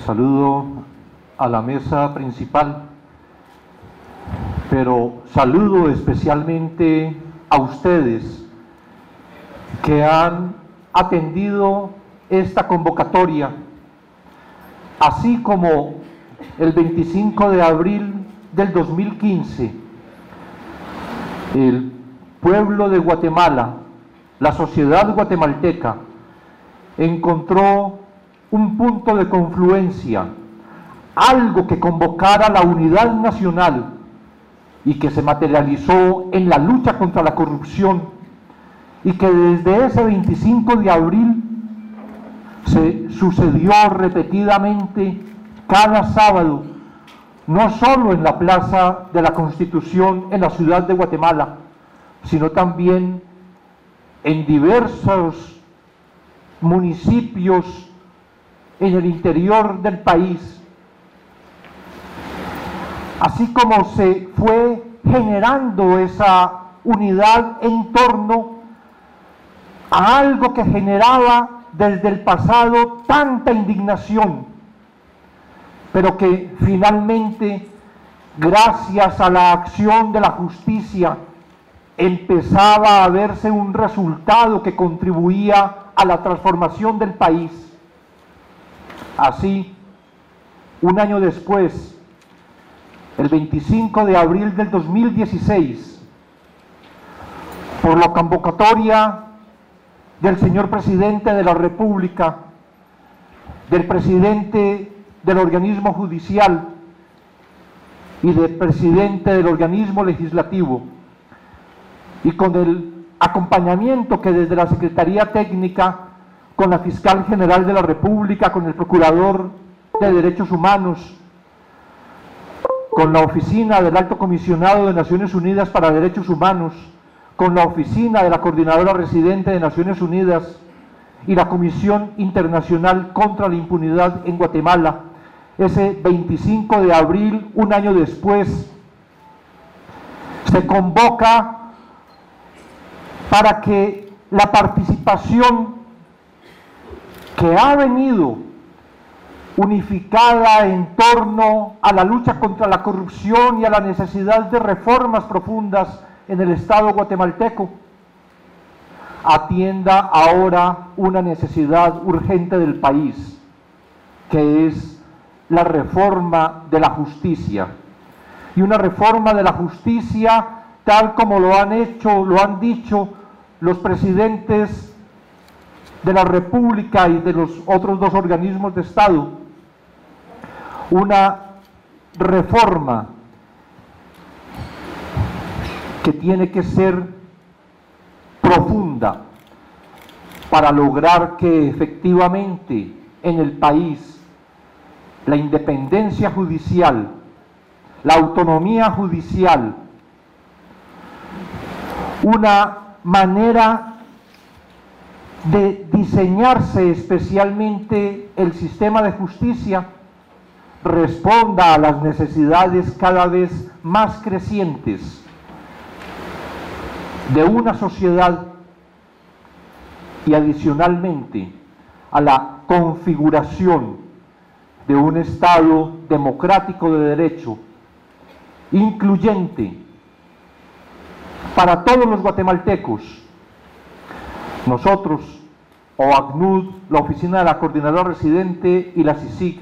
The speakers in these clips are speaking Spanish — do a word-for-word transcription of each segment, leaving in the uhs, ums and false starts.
Saludo a la mesa principal, pero saludo especialmente a ustedes que han atendido esta convocatoria, así como el veinticinco de abril del dos mil quince, el pueblo de Guatemala, la sociedad guatemalteca, encontró un punto de confluencia, algo que convocara la unidad nacional y que se materializó en la lucha contra la corrupción, y que desde ese veinticinco de abril se sucedió repetidamente cada sábado, no solo en la Plaza de la Constitución en la ciudad de Guatemala, sino también en diversos municipios en el interior del país, así como se fue generando esa unidad en torno a algo que generaba desde el pasado tanta indignación, pero que finalmente, gracias a la acción de la justicia, empezaba a verse un resultado que contribuía a la transformación del país. Así, un año después, el veinticinco de abril del dos mil dieciséis, por la convocatoria del señor presidente de la República, del presidente del organismo judicial y del presidente del organismo legislativo, y con el acompañamiento que desde la Secretaría Técnica, con la Fiscal General de la República, con el Procurador de Derechos Humanos, con la Oficina del Alto Comisionado de Naciones Unidas para Derechos Humanos, con la Oficina de la Coordinadora Residente de Naciones Unidas y la Comisión Internacional contra la Impunidad en Guatemala, ese veinticinco de abril, un año después, se convoca para que la participación que ha venido unificada en torno a la lucha contra la corrupción y a la necesidad de reformas profundas en el Estado guatemalteco, atienda ahora una necesidad urgente del país, que es la reforma de la justicia. Y una reforma de la justicia tal como lo han hecho, lo han dicho los presidentes de la República y de los otros dos organismos de Estado, una reforma que tiene que ser profunda para lograr que efectivamente en el país la independencia judicial, la autonomía judicial, una manera de diseñarse especialmente el sistema de justicia, responda a las necesidades cada vez más crecientes de una sociedad y adicionalmente a la configuración de un Estado democrático de derecho, incluyente para todos los guatemaltecos. Nosotros, OACNUD, la Oficina de la Coordinadora Residente y la CICIG,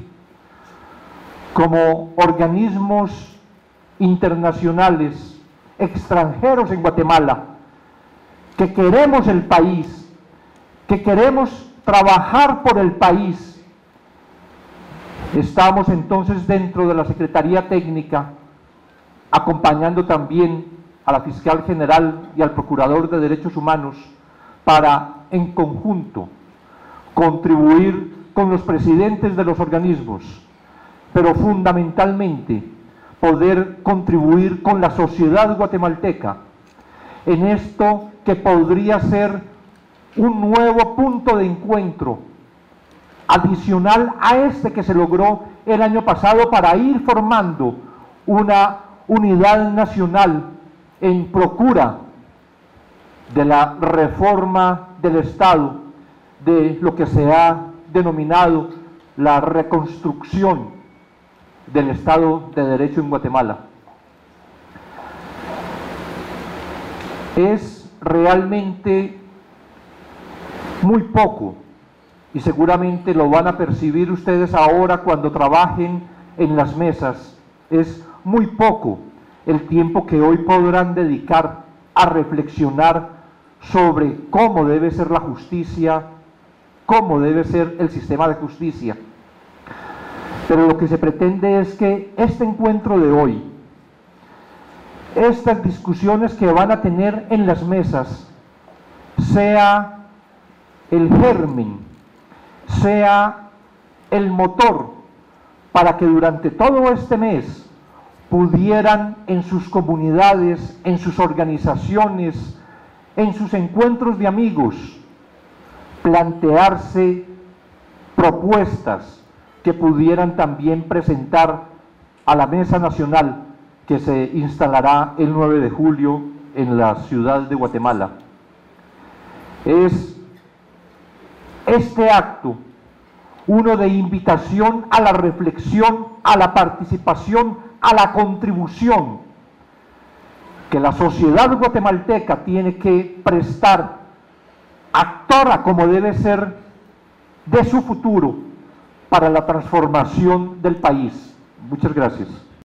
como organismos internacionales extranjeros en Guatemala, que queremos el país, que queremos trabajar por el país, estamos entonces dentro de la Secretaría Técnica, acompañando también a la Fiscal General y al Procurador de Derechos Humanos, para, en conjunto, contribuir con los presidentes de los organismos, pero fundamentalmente poder contribuir con la sociedad guatemalteca en esto que podría ser un nuevo punto de encuentro adicional a este que se logró el año pasado para ir formando una unidad nacional en procura de la reforma del Estado, de lo que se ha denominado la reconstrucción del Estado de Derecho en Guatemala. Es realmente muy poco, y seguramente lo van a percibir ustedes ahora cuando trabajen en las mesas, es muy poco el tiempo que hoy podrán dedicar a reflexionar sobre cómo debe ser la justicia, cómo debe ser el sistema de justicia. Pero lo que se pretende es que este encuentro de hoy, estas discusiones que van a tener en las mesas, sea el germen, sea el motor para que durante todo este mes pudieran en sus comunidades, en sus organizaciones, en sus encuentros de amigos, plantearse propuestas que pudieran también presentar a la Mesa Nacional que se instalará el nueve de julio en la ciudad de Guatemala. Es este acto uno de invitación a la reflexión, a la participación, a la contribución que la sociedad guatemalteca tiene que prestar, actora como debe ser de su futuro para la transformación del país. Muchas gracias.